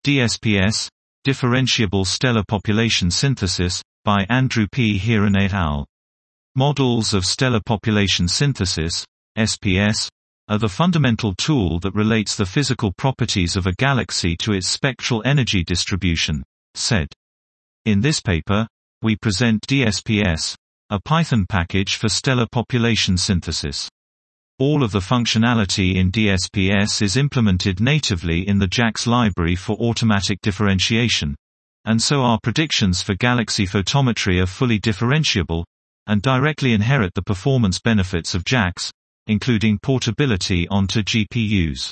DSPS, Differentiable Stellar Population Synthesis, by Andrew P. Heeran et al. Models of stellar population synthesis, SPS, are the fundamental tool that relates the physical properties of a galaxy to its spectral energy distribution, SED. In this paper, we present DSPS, a Python package for stellar population synthesis. All of the functionality in DSPS is implemented natively in the JAX library for automatic differentiation, and so our predictions for galaxy photometry are fully differentiable, and directly inherit the performance benefits of JAX, including portability onto GPUs.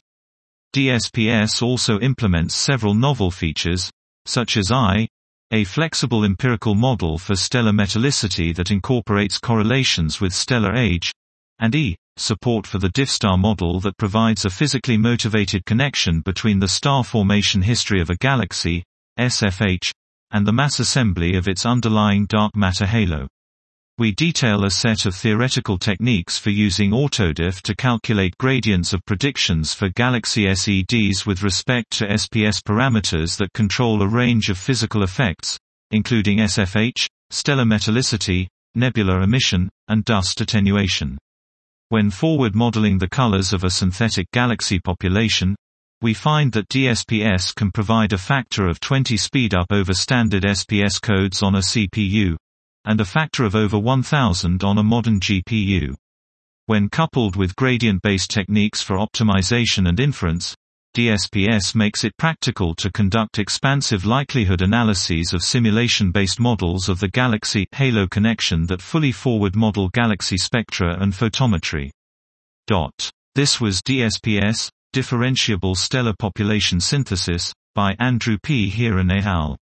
DSPS also implements several novel features, such as a flexible empirical model for stellar metallicity that incorporates correlations with stellar age, and support for the DiffStar model that provides a physically motivated connection between the star formation history of a galaxy, SFH, and the mass assembly of its underlying dark matter halo. We detail a set of theoretical techniques for using AutoDiff to calculate gradients of predictions for galaxy SEDs with respect to SPS parameters that control a range of physical effects, including SFH, stellar metallicity, nebular emission, and dust attenuation. When forward modeling the colors of a synthetic galaxy population, we find that DSPS can provide a factor of 20 speedup over standard SPS codes on a CPU, and a factor of over 1000 on a modern GPU. When coupled with gradient-based techniques for optimization and inference, DSPS makes it practical to conduct expansive likelihood analyses of simulation-based models of the galaxy halo connection that fully forward model galaxy spectra and photometry. This was DSPS, Differentiable Stellar Population Synthesis, by Andrew P. Heeran et al.